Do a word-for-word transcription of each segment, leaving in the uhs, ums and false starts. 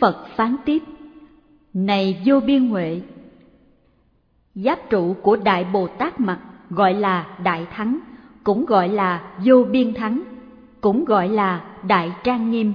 Phật phán tiếp: Này vô biên huệ, giáp trụ của Đại Bồ Tát Mặt gọi là Đại Thắng, cũng gọi là Vô Biên Thắng, cũng gọi là Đại Trang Nghiêm.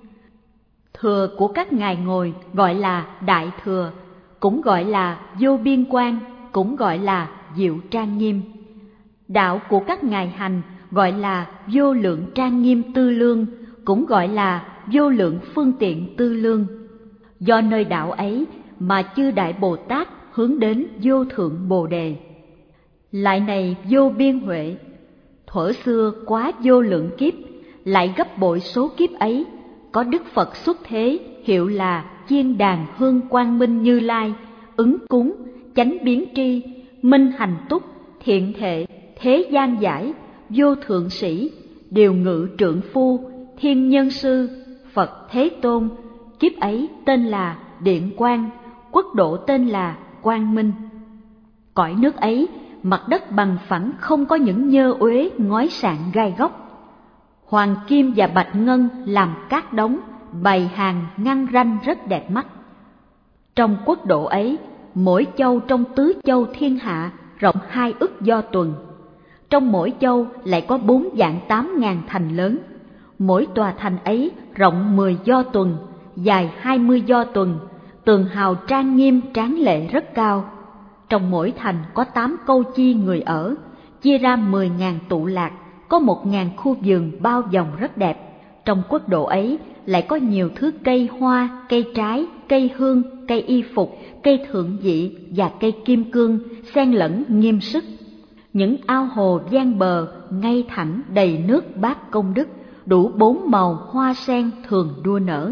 Thừa của các ngài ngồi gọi là Đại Thừa, cũng gọi là Vô Biên Quang, cũng gọi là Diệu Trang Nghiêm. Đạo của các ngài hành gọi là Vô Lượng Trang Nghiêm Tư Lương, cũng gọi là Vô Lượng Phương Tiện Tư Lương. Do nơi đạo ấy mà chư Đại Bồ Tát hướng đến vô thượng Bồ Đề. Lại này vô biên huệ, thuở xưa quá vô lượng kiếp, lại gấp bội số kiếp ấy, có Đức Phật xuất thế hiệu là Chiên Đàn Hương Quang Minh Như Lai, ứng cúng, chánh biến tri, minh hành túc, thiện thệ, thế gian giải, vô thượng sĩ, điều ngự trượng phu, thiên nhân sư, Phật Thế Tôn. Kiếp ấy tên là Điện Quang, quốc độ tên là Quang Minh. Cõi nước ấy, mặt đất bằng phẳng, không có những nhơ uế ngói sạn gai góc. Hoàng kim và bạch ngân làm các đống, bày hàng ngăn ranh rất đẹp mắt. Trong quốc độ ấy, mỗi châu trong tứ châu thiên hạ rộng hai ức do tuần. Trong mỗi châu lại có bốn vạn tám ngàn thành lớn. Mỗi tòa thành ấy rộng mười do tuần, dài hai mươi do tuần, tường hào trang nghiêm tráng lệ rất cao. Trong mỗi thành có tám câu chi người ở, chia ra mười ngàn tụ lạc, có một ngàn khu vườn bao vòng rất đẹp. Trong quốc độ ấy lại có nhiều thứ cây hoa, cây trái, cây hương, cây y phục, cây thượng vị và cây kim cương xen lẫn nghiêm sức. Những ao hồ gian bờ ngay thẳng đầy nước bát công đức, đủ bốn màu hoa sen thường đua nở.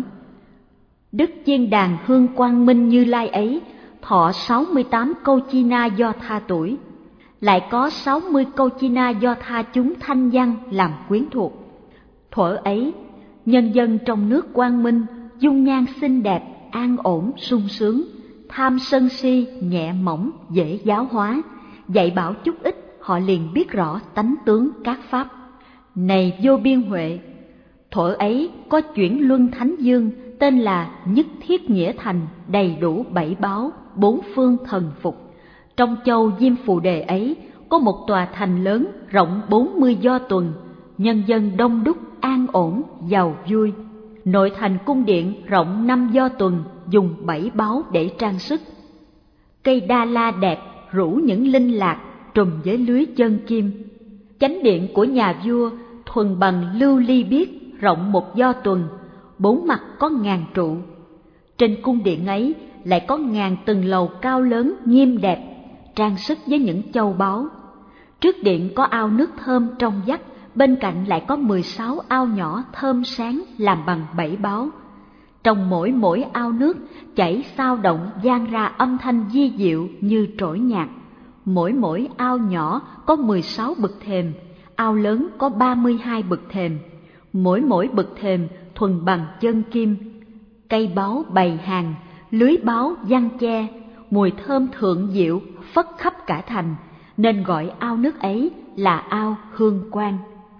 Đức Chiên Đàn Hương Quang Minh Như Lai ấy thọ sáu mươi tám câu chi na do tha tuổi, lại có sáu mươi câu chi na do tha chúng thanh văn làm quyến thuộc. Thuở ấy, nhân dân trong nước quang minh, dung nhan xinh đẹp, an ổn, sung sướng, tham sân si nhẹ mỏng, dễ giáo hóa, dạy bảo chút ít họ liền biết rõ tánh tướng các pháp. Này vô biên huệ, thuở ấy có chuyển luân thánh dương tên là Nhất Thiết Nghĩa Thành, đầy đủ bảy báo, bốn phương thần phục. Trong châu Diêm Phù Đề ấy có một tòa thành lớn rộng bốn mươi do tuần, nhân dân đông đúc, an ổn, giàu vui. Nội thành cung điện rộng năm do tuần, dùng bảy báu để trang sức. Cây đa la đẹp rủ những linh lạc trùm với lưới chân kim. Chánh điện của nhà vua thuần bằng lưu ly biếc, rộng một do tuần, bốn mặt có ngàn trụ. Trên cung điện ấy lại có ngàn tầng lầu cao lớn nghiêm đẹp, trang sức với những châu báu. Trước điện có ao nước thơm trong vắt, bên cạnh lại có mười sáu ao nhỏ thơm sáng làm bằng bảy báu. Trong mỗi mỗi ao nước chảy sao động vang ra âm thanh vi diệu như trỗi nhạc. Mỗi mỗi ao nhỏ có mười sáu bậc thềm, ao lớn có ba mươi hai bậc thềm. Mỗi mỗi bậc thềm thuần bằng chân kim. Cây báu bày hàng, lưới báu giăng che, mùi thơm thượng diệu phất khắp cả thành, nên gọi ao nước ấy là ao hương quang.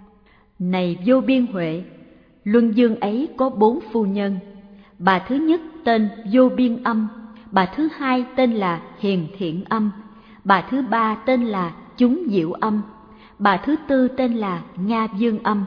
Này vô biên huệ, luân dương ấy có bốn phu nhân. Bà thứ nhất tên Vô Biên Âm, bà thứ hai tên là Hiền Thiện Âm, bà thứ ba tên là Chúng Diệu Âm, bà thứ tư tên là Nga Dương Âm.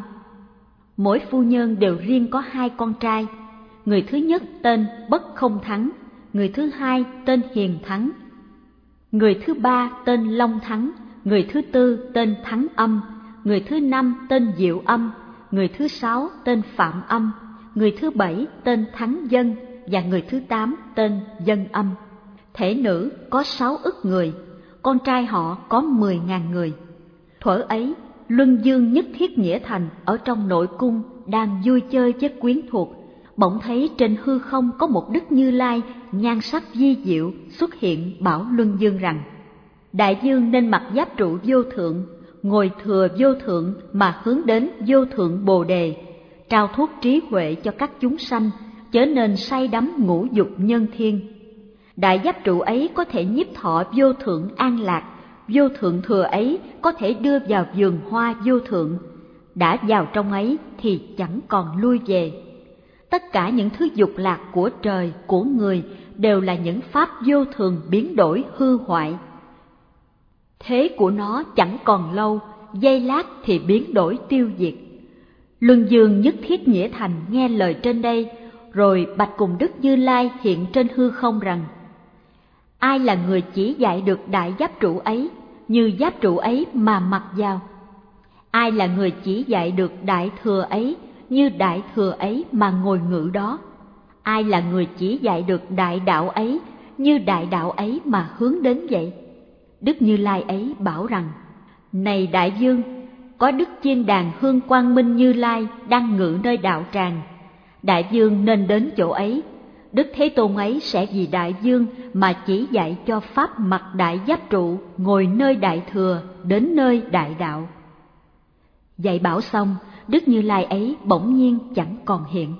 Mỗi phu nhân đều riêng có hai con trai. Người thứ nhất tên Bất Không Thắng, người thứ hai tên Hiền Thắng, người thứ ba tên Long Thắng, người thứ tư tên Thắng Âm, người thứ năm tên Diệu Âm, người thứ sáu tên Phạm Âm, người thứ bảy tên Thắng Dân và người thứ tám tên Dân Âm. Thể nữ có sáu ức người, con trai họ có mười ngàn người. Thuở ấy, Luân Dương Nhất Thiết Nghĩa Thành ở trong nội cung đang vui chơi với quyến thuộc, bỗng thấy trên hư không có một Đức Như Lai nhan sắc vi diệu xuất hiện, bảo Luân Dương rằng: Đại dương nên mặc giáp trụ vô thượng, ngồi thừa vô thượng mà hướng đến vô thượng Bồ Đề, trao thuốc trí huệ cho các chúng sanh, chớ nên say đắm ngũ dục nhân thiên. Đại giáp trụ ấy có thể nhiếp thọ vô thượng an lạc, vô thượng thừa ấy có thể đưa vào vườn hoa vô thượng, đã vào trong ấy thì chẳng còn lui về. Tất cả những thứ dục lạc của trời, của người đều là những pháp vô thường biến đổi hư hoại. Thế của nó chẳng còn lâu, giây lát thì biến đổi tiêu diệt. Luân Dương nhất thiết nghĩa thành nghe lời trên đây, rồi bạch cùng Đức Như Lai hiện trên hư không rằng: ai là người chỉ dạy được đại giáp trụ ấy, như giáp trụ ấy mà mặc vào? Ai là người chỉ dạy được đại thừa ấy, như đại thừa ấy mà ngồi ngự đó? Ai là người chỉ dạy được đại đạo ấy, như đại đạo ấy mà hướng đến vậy? Đức Như Lai ấy bảo rằng: này đại vương, có Đức Chiên Đàn Hương Quang Minh Như Lai đang ngự nơi đạo tràng. Đại vương nên đến chỗ ấy. Đức Thế Tôn ấy sẽ vì đại vương mà chỉ dạy cho pháp mặc đại giáp trụ, ngồi nơi đại thừa, đến nơi đại đạo. Dạy bảo xong, Đức Như Lai ấy bỗng nhiên chẳng còn hiện.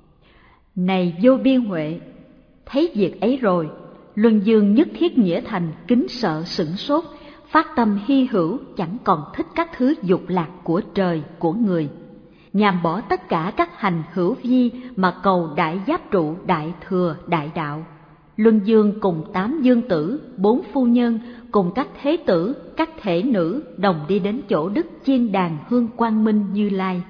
Này vô biên huệ, thấy việc ấy rồi, Luân Dương nhất thiết nghĩa thành kính sợ sửng sốt, phát tâm hy hữu chẳng còn thích các thứ dục lạc của trời, của người, nhằm bỏ tất cả các hành hữu vi mà cầu đại giáp trụ, đại thừa, đại đạo. Luân Dương cùng tám dương tử, bốn phu nhân, cùng các thế tử, các thể nữ đồng đi đến chỗ Đức Chiên Đàn Hương Quang Minh Như Lai.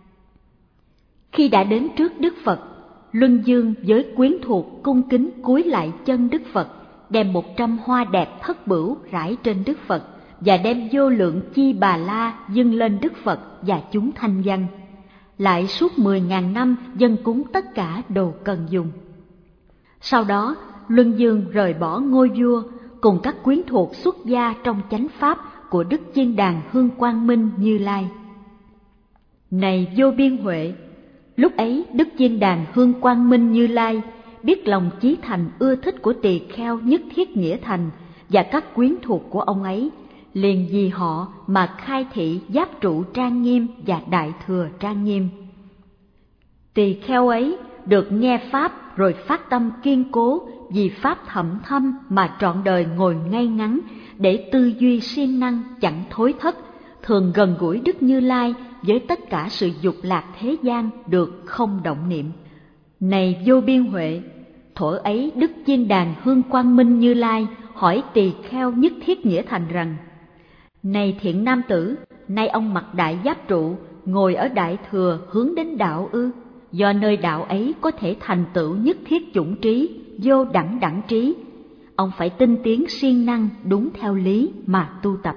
Khi đã đến trước Đức Phật, Luân Dương với quyến thuộc cung kính cúi lại chân Đức Phật, đem một trăm hoa đẹp thất bửu rải trên Đức Phật, và đem vô lượng chi bà la dâng lên Đức Phật và chúng thanh văn. Lại suốt mười ngàn năm dâng cúng tất cả đồ cần dùng. Sau đó, Luân Dương rời bỏ ngôi vua, cùng các quyến thuộc xuất gia trong chánh pháp của Đức Chiên Đàn Hương Quang Minh Như Lai. Này vô biên huệ, lúc ấy Đức Chiên Đàn Hương Quang Minh Như Lai biết lòng chí thành ưa thích của tỳ kheo nhất thiết nghĩa thành và các quyến thuộc của ông ấy, liền vì họ mà khai thị giáp trụ trang nghiêm và đại thừa trang nghiêm. Tỳ kheo ấy được nghe pháp rồi phát tâm kiên cố vì pháp thậm thâm mà trọn đời ngồi ngay ngắn để tư duy siêng năng chẳng thối thất, thường gần gũi Đức Như Lai với tất cả sự dục lạc thế gian được không động niệm. Này vô biên huệ, thuở ấy Đức Chiên Đàn Hương Quang Minh Như Lai hỏi tỳ kheo nhất thiết nghĩa thành rằng: này thiện nam tử, nay ông mặc đại giáp trụ, ngồi ở đại thừa hướng đến đạo ư? Do nơi đạo ấy có thể thành tựu nhất thiết chủng trí, vô đẳng đẳng trí. Ông phải tinh tiến siêng năng đúng theo lý mà tu tập.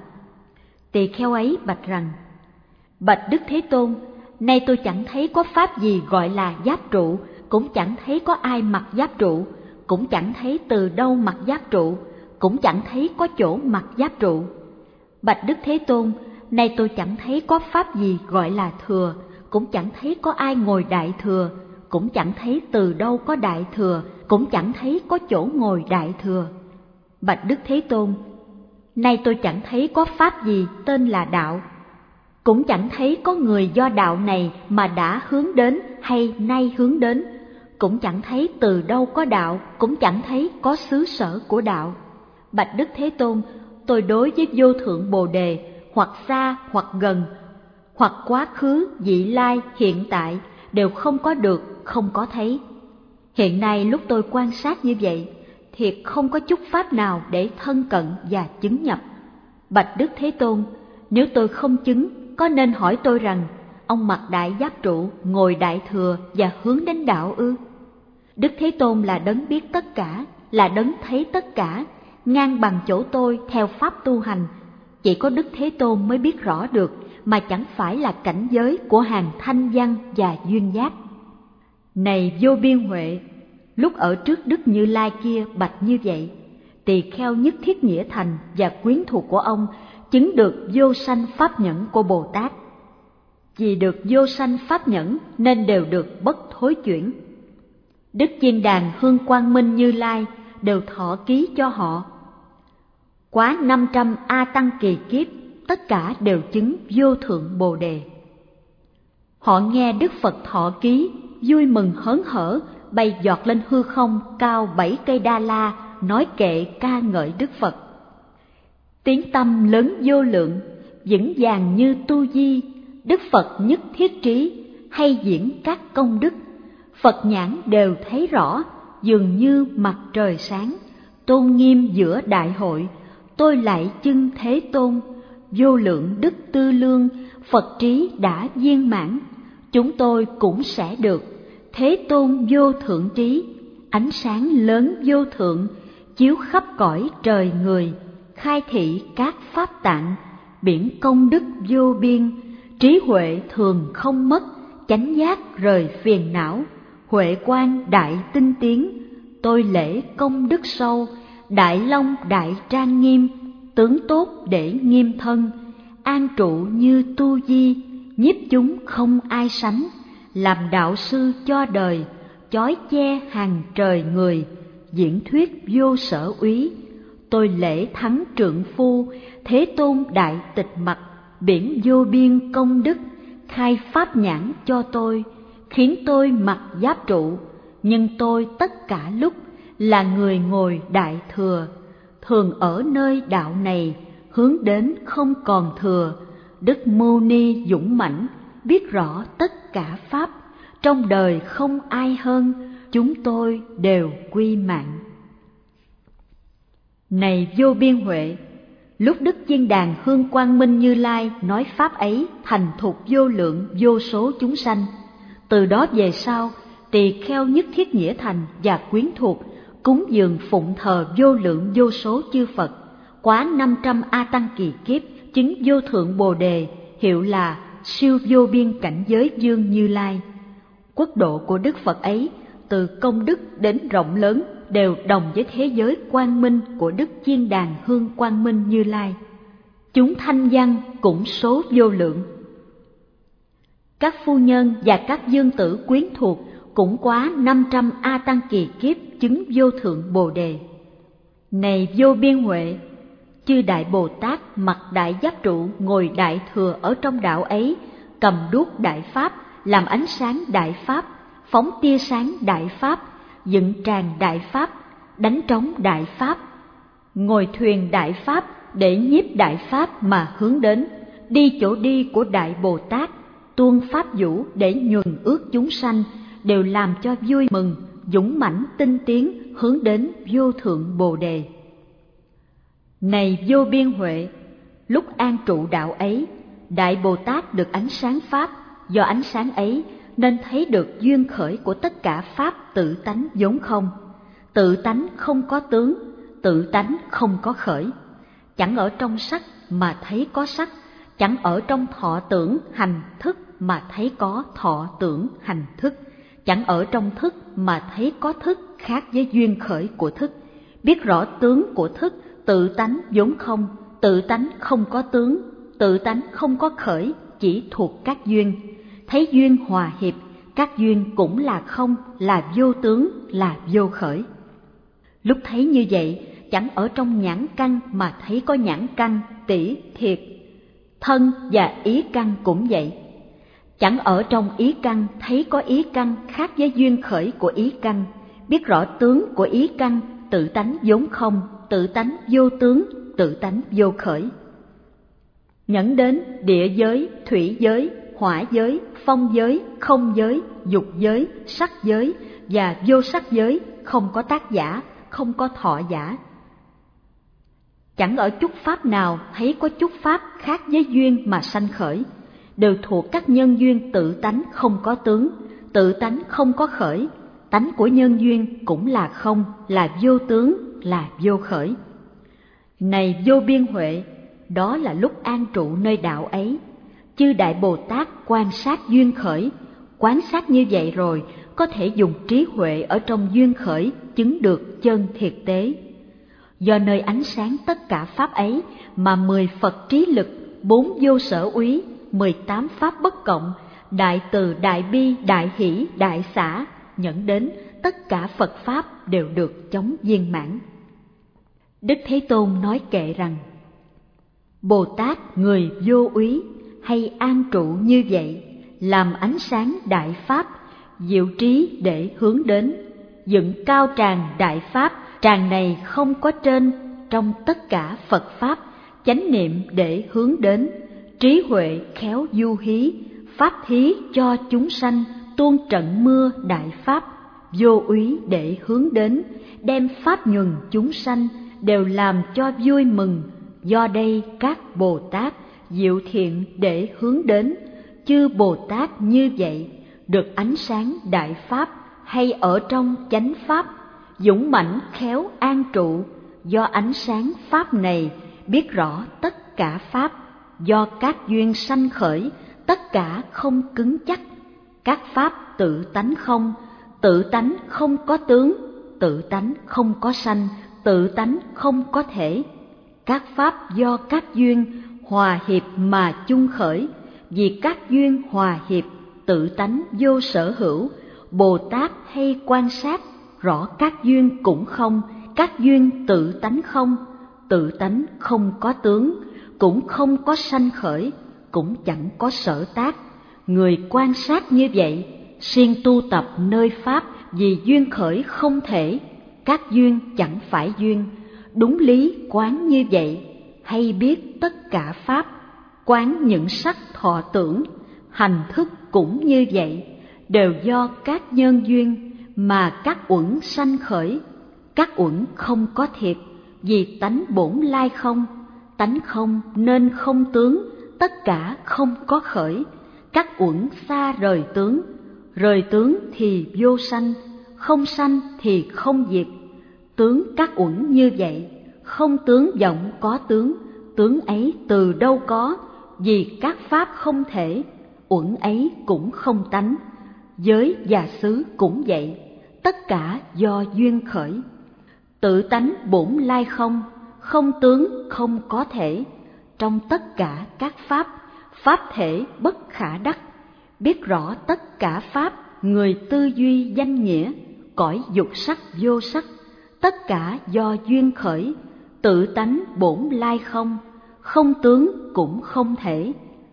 Tỳ kheo ấy bạch rằng: bạch Đức Thế Tôn, nay tôi chẳng thấy có pháp gì gọi là giáp trụ, cũng chẳng thấy có ai mặc giáp trụ, cũng chẳng thấy từ đâu mặc giáp trụ, cũng chẳng thấy có chỗ mặc giáp trụ. Bạch Đức Thế Tôn, nay tôi chẳng thấy có pháp gì gọi là thừa, cũng chẳng thấy có ai ngồi đại thừa, cũng chẳng thấy từ đâu có đại thừa, cũng chẳng thấy có chỗ ngồi đại thừa. Bạch Đức Thế Tôn, nay tôi chẳng thấy có pháp gì tên là đạo, cũng chẳng thấy có người do đạo này mà đã hướng đến hay nay hướng đến, cũng chẳng thấy từ đâu có đạo, cũng chẳng thấy có xứ sở của đạo. Bạch Đức Thế Tôn, tôi đối với vô thượng Bồ Đề, hoặc xa hoặc gần, hoặc quá khứ, vị lai, hiện tại, đều không có được, không có thấy. Hiện nay lúc tôi quan sát như vậy, thiệt không có chút pháp nào để thân cận và chứng nhập. Bạch Đức Thế Tôn, nếu tôi không chứng, có nên hỏi tôi rằng, ông mặc đại giáp trụ, ngồi đại thừa và hướng đến đạo ư? Đức Thế Tôn là đấng biết tất cả, là đấng thấy tất cả, ngang bằng chỗ tôi theo pháp tu hành. Chỉ có Đức Thế Tôn mới biết rõ được, mà chẳng phải là cảnh giới của hàng thanh văn và duyên giác. Này vô biên huệ, lúc ở trước Đức Như Lai kia bạch như vậy, tỳ kheo nhất thiết nghĩa thành và quyến thuộc của ông chứng được vô sanh pháp nhẫn của Bồ Tát. Vì được vô sanh pháp nhẫn nên đều được bất thối chuyển. Đức Chiên Đàn Hương Quang Minh Như Lai đều thọ ký cho họ. Quá năm trăm A Tăng kỳ kiếp, tất cả đều chứng vô thượng Bồ Đề. Họ nghe Đức Phật thọ ký, vui mừng hớn hở, bay giọt lên hư không cao bảy cây đa la, nói kệ ca ngợi Đức Phật. Tiếng tâm lớn vô lượng, vững vàng như tu di, Đức Phật nhất thiết trí, hay diễn các công đức, Phật nhãn đều thấy rõ, dường như mặt trời sáng, tôn nghiêm giữa đại hội. Tôi lạy chân Thế Tôn, vô lượng đức tư lương, Phật trí đã viên mãn, chúng tôi cũng sẽ được. Thế Tôn vô thượng trí, ánh sáng lớn vô thượng, chiếu khắp cõi trời người, khai thị các pháp tạng, biển công đức vô biên, trí huệ thường không mất, chánh giác rời phiền não, huệ quang đại tinh tiến. Tôi lễ công đức sâu, đại long đại trang nghiêm, tướng tốt để nghiêm thân, an trụ như tu di, nhiếp chúng không ai sánh, làm đạo sư cho đời, chói che hàng trời người, diễn thuyết vô sở úy. Tôi lễ thắng trượng phu, Thế Tôn đại tịch mặt, biển vô biên công đức, khai pháp nhãn cho tôi, khiến tôi mặc giáp trụ. Nhưng tôi tất cả lúc là người ngồi đại thừa, thường ở nơi đạo này, hướng đến không còn thừa. Đức Mâu Ni dũng mãnh, biết rõ tất cả pháp, trong đời không ai hơn, chúng tôi đều quy mạng. Này vô biên huệ, lúc Đức Chiên Đàn Hương Quang Minh Như Lai nói pháp ấy thành thục vô lượng vô số chúng sanh. Từ đó về sau, tỳ kheo nhất thiết nghĩa thành và quyến thuộc cúng dường phụng thờ vô lượng vô số chư Phật, quá năm trăm a tăng kỳ kiếp, chứng vô thượng bồ đề, hiệu là siêu vô biên cảnh giới dương Như Lai. Quốc độ của Đức Phật ấy, từ công đức đến rộng lớn, đều đồng với thế giới quang minh của Đức Chiên Đàn Hương Quang Minh Như Lai. Chúng thanh văn cũng số vô lượng. Các phu nhân và các dương tử quyến thuộc cũng quá năm trăm a tăng kỳ kiếp, chứng vô thượng bồ đề. Này vô biên huệ, chư đại Bồ Tát mặc đại giáp trụ, ngồi đại thừa ở trong đạo ấy, cầm đuốc đại pháp, làm ánh sáng đại pháp, phóng tia sáng đại pháp, dựng tràng đại pháp, đánh trống đại pháp, ngồi thuyền đại pháp để nhiếp đại pháp mà hướng đến, đi chỗ đi của đại Bồ Tát, tuôn pháp vũ để nhuần ước chúng sanh, đều làm cho vui mừng, dũng mãnh tinh tiến, hướng đến vô thượng bồ đề. Này vô biên huệ, lúc an trụ đạo ấy, đại Bồ Tát được ánh sáng pháp, do ánh sáng ấy nên thấy được duyên khởi của tất cả pháp tự tánh vốn không. Tự tánh không có tướng, tự tánh không có khởi. Chẳng ở trong sắc mà thấy có sắc, chẳng ở trong thọ tưởng hành thức mà thấy có thọ tưởng hành thức, chẳng ở trong thức mà thấy có thức khác với duyên khởi của thức. Biết rõ tướng của thức, tự tánh vốn không, tự tánh không có tướng, tự tánh không có khởi, chỉ thuộc các duyên. Thấy duyên hòa hiệp, các duyên cũng là không, là vô tướng, là vô khởi. Lúc thấy như vậy, chẳng ở trong nhãn căn mà thấy có nhãn căn, tỷ, thiệt. Thân và ý căn cũng vậy. Chẳng ở trong ý căn thấy có ý căn khác với duyên khởi của ý căn. Biết rõ tướng của ý căn, tự tánh vốn không, tự tánh vô tướng, tự tánh vô khởi. Nhẫn đến địa giới, thủy giới, hỏa giới, phong giới, không giới, dục giới, sắc giới và vô sắc giới, không có tác giả, không có thọ giả. Chẳng ở chút pháp nào thấy có chút pháp khác với duyên mà sanh khởi, đều thuộc các nhân duyên tự tánh không có tướng, tự tánh không có khởi. Tánh của nhân duyên cũng là không, là vô tướng, là vô khởi. Này vô biên huệ, đó là lúc an trụ nơi đạo ấy. Chư đại Bồ Tát quan sát duyên khởi, quán sát như vậy rồi có thể dùng trí huệ ở trong duyên khởi chứng được chân thiệt tế. Do nơi ánh sáng tất cả pháp ấy mà mười Phật trí lực, bốn vô sở úy, mười tám pháp bất cộng, đại từ, đại bi, đại hỷ, đại xả, nhận đến tất cả Phật pháp đều được chóng viên mãn. Đức Thế Tôn nói kệ rằng: Bồ Tát người vô úy hay an trụ như vậy, làm ánh sáng đại pháp, diệu trí để hướng đến, dựng cao tràng đại pháp, tràng này không có trên, trong tất cả Phật pháp, chánh niệm để hướng đến, trí huệ khéo du hí, pháp thí cho chúng sanh, tuôn trận mưa đại pháp, vô úy để hướng đến, đem pháp nhuần chúng sanh, đều làm cho vui mừng. Do đây các Bồ Tát diệu thiện để hướng đến, chư Bồ Tát như vậy, được ánh sáng đại pháp, hay ở trong chánh pháp, dũng mãnh khéo an trụ. Do ánh sáng pháp này, biết rõ tất cả pháp, do các duyên sanh khởi, tất cả không cứng chắc. Các pháp tự tánh không, tự tánh không có tướng, tự tánh không có sanh, tự tánh không có thể. Các pháp do các duyên hòa hiệp mà chung khởi, vì các duyên hòa hiệp, tự tánh vô sở hữu. Bồ Tát hay quan sát rõ các duyên cũng không, các duyên tự tánh không, tự tánh không có tướng, cũng không có sanh khởi, cũng chẳng có sở tác. Người quan sát như vậy, siêng tu tập nơi pháp, vì duyên khởi không thể, các duyên chẳng phải duyên. Đúng lý quán như vậy, hay biết tất cả pháp, quán những sắc thọ tưởng, hành thức cũng như vậy, đều do các nhân duyên mà các uẩn sanh khởi. Các uẩn không có thiệt, vì tánh bổn lai không, tánh không nên không tướng, tất cả không có khởi. Các uẩn xa rời tướng, rời tướng thì vô sanh, không sanh thì không diệt. Tướng các uẩn như vậy, không tướng vọng có tướng, tướng ấy từ đâu có, vì các pháp không thể, uẩn ấy cũng không tánh. Giới và xứ cũng vậy, tất cả do duyên khởi. Tự tánh bổn lai không, không tướng không có thể. Trong tất cả các pháp, pháp thể bất khả đắc. Biết rõ tất cả pháp, người tư duy danh nghĩa, cõi dục sắc vô sắc, tất cả do duyên khởi. Tự tánh bổn lai không, không tướng cũng không thể.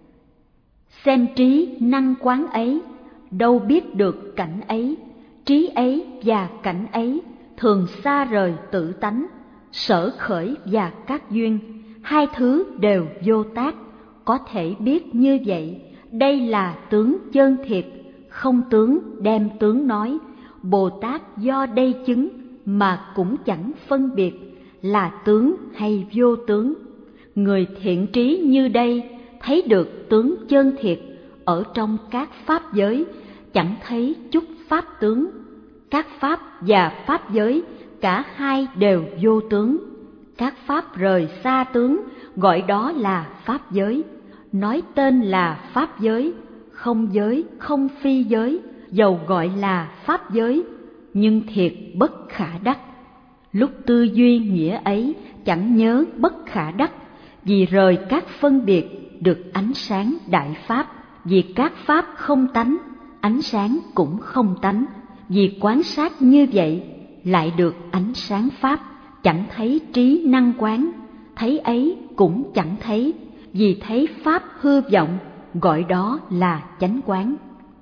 Xem trí năng quán ấy, đâu biết được cảnh ấy. Trí ấy và cảnh ấy thường xa rời tự tánh. Sở khởi và các duyên, hai thứ đều vô tác. Có thể biết như vậy, đây là tướng chân thiệt, không tướng đem tướng nói. Bồ Tát do đây chứng mà cũng chẳng phân biệt là tướng hay vô tướng. Người thiện trí như đây thấy được tướng chân thiệt, ở trong các pháp giới chẳng thấy chút pháp tướng. Các pháp và pháp giới cả hai đều vô tướng. Các pháp rời xa tướng, gọi đó là pháp giới. Nói tên là pháp giới, không giới không phi giới, dầu gọi là pháp giới, nhưng thiệt bất khả đắc. Lúc tư duy nghĩa ấy, chẳng nhớ bất khả đắc, vì rời các phân biệt, được ánh sáng đại pháp. Vì các pháp không tánh, ánh sáng cũng không tánh. Vì quán sát như vậy, lại được ánh sáng pháp, chẳng thấy trí năng quán. Thấy ấy cũng chẳng thấy, vì thấy pháp hư vọng, gọi đó là chánh quán.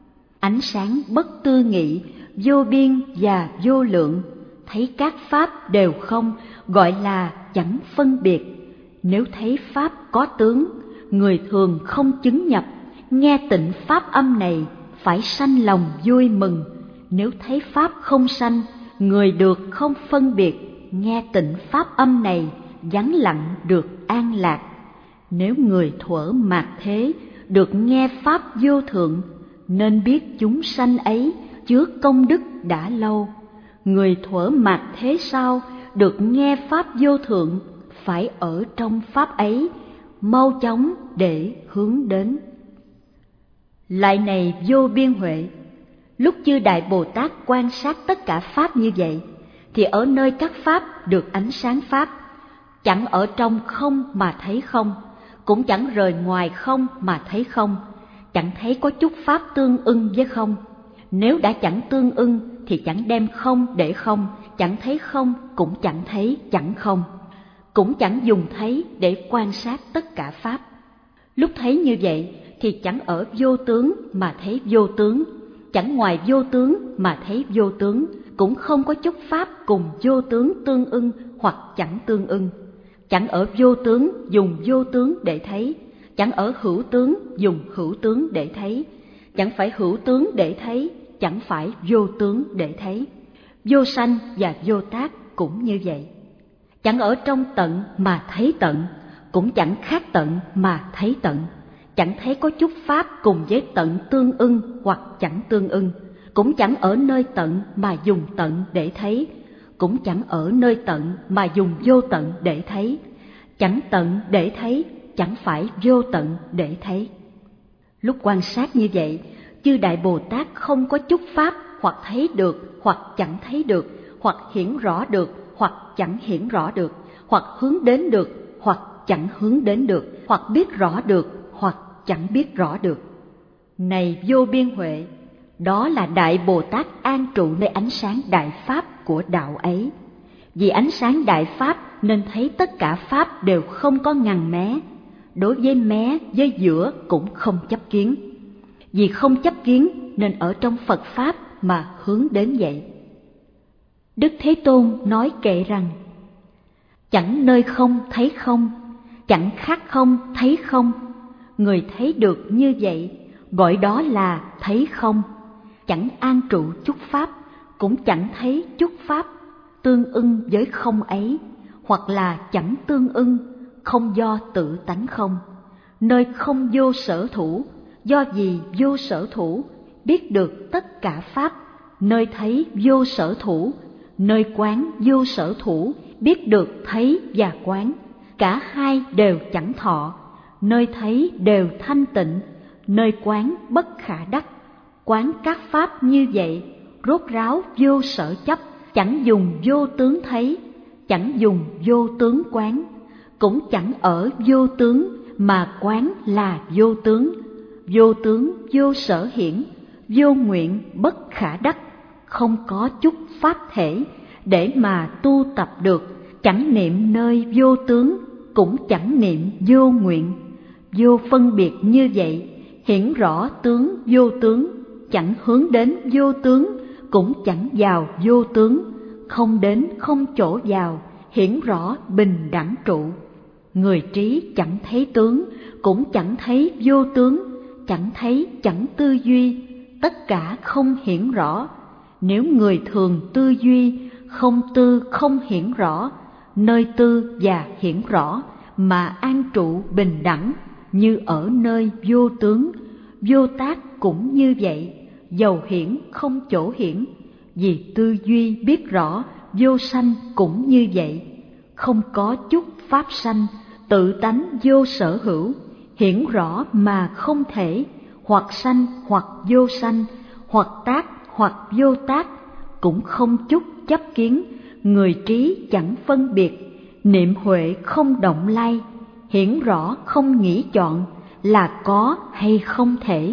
Ánh sáng bất tư nghị, vô biên và vô lượng, thấy các pháp đều không, gọi là chẳng phân biệt. Nếu thấy pháp có tướng, người thường không chứng nhập, nghe tịnh pháp âm này phải sanh lòng vui mừng. Nếu thấy pháp không sanh, người được không phân biệt, nghe tịnh pháp âm này vắng lặng được an lạc. Nếu người thuở mạt thế được nghe pháp vô thượng, nên biết chúng sanh ấy chứa công đức đã lâu. Người thuở mạt thế sau được nghe pháp vô thượng, phải ở trong pháp ấy, mau chóng để hướng đến. Lại này vô biên huệ, lúc chư Đại Bồ Tát quan sát tất cả pháp như vậy, thì ở nơi các pháp được ánh sáng pháp, chẳng ở trong không mà thấy không, cũng chẳng rời ngoài không mà thấy không, chẳng thấy có chút pháp tương ưng với không. Nếu đã chẳng tương ưng thì chẳng đem không để không, chẳng thấy không cũng chẳng thấy chẳng không, cũng chẳng dùng thấy để quan sát tất cả pháp. Lúc thấy như vậy thì chẳng ở vô tướng mà thấy vô tướng, chẳng ngoài vô tướng mà thấy vô tướng, cũng không có chút pháp cùng vô tướng tương ưng hoặc chẳng tương ưng. Chẳng ở vô tướng dùng vô tướng để thấy, chẳng ở hữu tướng dùng hữu tướng để thấy, chẳng phải hữu tướng để thấy, chẳng phải vô tướng để thấy. Vô sanh và vô tác cũng như vậy. Chẳng ở trong tận mà thấy tận, cũng chẳng khác tận mà thấy tận. Chẳng thấy có chút pháp cùng với tận tương ưng hoặc chẳng tương ưng, cũng chẳng ở nơi tận mà dùng tận để thấy, cũng chẳng ở nơi tận mà dùng vô tận để thấy. Chẳng tận để thấy, chẳng phải vô tận để thấy. Lúc quan sát như vậy, chư Đại Bồ Tát không có chút pháp hoặc thấy được hoặc chẳng thấy được, hoặc hiển rõ được hoặc chẳng hiển rõ được, hoặc hướng đến được hoặc chẳng hướng đến được, hoặc biết rõ được hoặc chẳng biết rõ được. Này vô biên huệ, đó là Đại Bồ Tát an trụ nơi ánh sáng đại pháp của đạo ấy. Vì ánh sáng đại pháp nên thấy tất cả pháp đều không có ngăn mé, đối với mé với giữa cũng không chấp kiến. Vì không chấp kiến nên ở trong Phật pháp mà hướng đến vậy. Đức Thế Tôn nói kệ rằng: chẳng nơi không thấy không, chẳng khác không thấy không. Người thấy được như vậy gọi đó là thấy không. Chẳng an trụ chút pháp, cũng chẳng thấy chút pháp tương ưng với không ấy, hoặc là chẳng tương ưng, không do tự tánh không. Nơi không vô sở thủ, do gì vô sở thủ, biết được tất cả pháp. Nơi thấy vô sở thủ, nơi quán vô sở thủ, biết được thấy và quán. Cả hai đều chẳng thọ, nơi thấy đều thanh tịnh, nơi quán bất khả đắc. Quán các pháp như vậy, rốt ráo vô sở chấp, chẳng dùng vô tướng thấy, chẳng dùng vô tướng quán, cũng chẳng ở vô tướng mà quán là vô tướng. Vô tướng vô sở hiển, vô nguyện bất khả đắc, không có chút pháp thể để mà tu tập được. Chẳng niệm nơi vô tướng, cũng chẳng niệm vô nguyện. Vô phân biệt như vậy, hiển rõ tướng vô tướng, chẳng hướng đến vô tướng, cũng chẳng vào vô tướng. Không đến không chỗ vào, hiển rõ bình đẳng trụ. Người trí chẳng thấy tướng, cũng chẳng thấy vô tướng, chẳng thấy chẳng tư duy, tất cả không hiển rõ. Nếu người thường tư duy, không tư không hiển rõ, nơi tư và hiển rõ mà an trụ bình đẳng, như ở nơi vô tướng. Vô tác cũng như vậy, dầu hiển không chỗ hiển, vì tư duy biết rõ. Vô sanh cũng như vậy, không có chút pháp sanh, tự tánh vô sở hữu, hiển rõ mà không thể, hoặc sanh hoặc vô sanh, hoặc tác hoặc vô tác, cũng không chút chấp kiến. Người trí chẳng phân biệt, niệm huệ không động lai, hiển rõ không nghĩ chọn, là có hay không thể.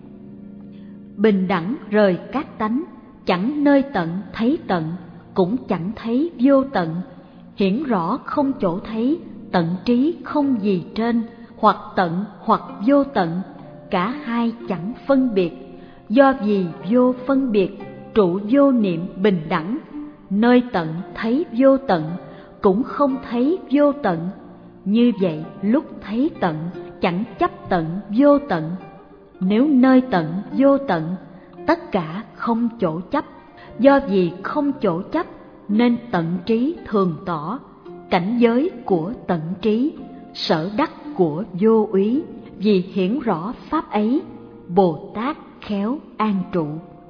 Bình đẳng rời các tánh, chẳng nơi tận thấy tận, cũng chẳng thấy vô tận. Hiển rõ không chỗ thấy, tận trí không gì trên, hoặc tận hoặc vô tận, cả hai chẳng phân biệt. Do vì vô phân biệt, trụ vô niệm bình đẳng. Nơi tận thấy vô tận, cũng không thấy vô tận. Như vậy lúc thấy tận, chẳng chấp tận vô tận. Nếu nơi tận vô tận, tất cả không chỗ chấp. Do vì không chỗ chấp, nên tận trí thường tỏ. Cảnh giới của tận trí, sở đắc của vô úy. Vì hiển rõ pháp ấy, Bồ Tát khéo an trụ.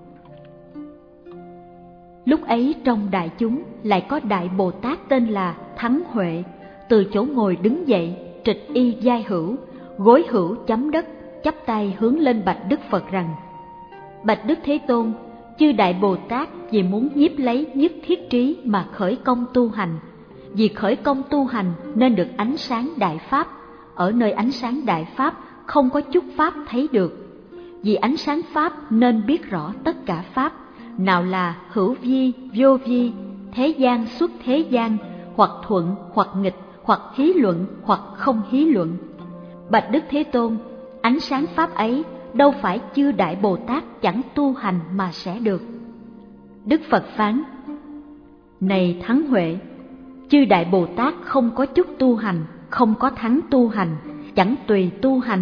Lúc ấy trong đại chúng lại có Đại Bồ Tát tên là Thắng Huệ, từ chỗ ngồi đứng dậy, trịch y vai hữu, gối hữu chấm đất, chắp tay hướng lên bạch Đức Phật rằng: Bạch Đức Thế Tôn, chư Đại Bồ Tát vì muốn nhiếp lấy nhất thiết trí mà khởi công tu hành. Vì khởi công tu hành nên được ánh sáng đại pháp. Ở nơi ánh sáng đại pháp không có chút pháp thấy được. Vì ánh sáng pháp nên biết rõ tất cả pháp, nào là hữu vi, vô vi, thế gian xuất thế gian, hoặc thuận, hoặc nghịch, hoặc hí luận, hoặc không hí luận. Bạch Đức Thế Tôn, ánh sáng pháp ấy đâu phải chư Đại Bồ Tát chẳng tu hành mà sẽ được. Đức Phật phán: Này Thắng Huệ, chư Đại Bồ Tát không có chút tu hành, không có thắng tu hành, chẳng tùy tu hành,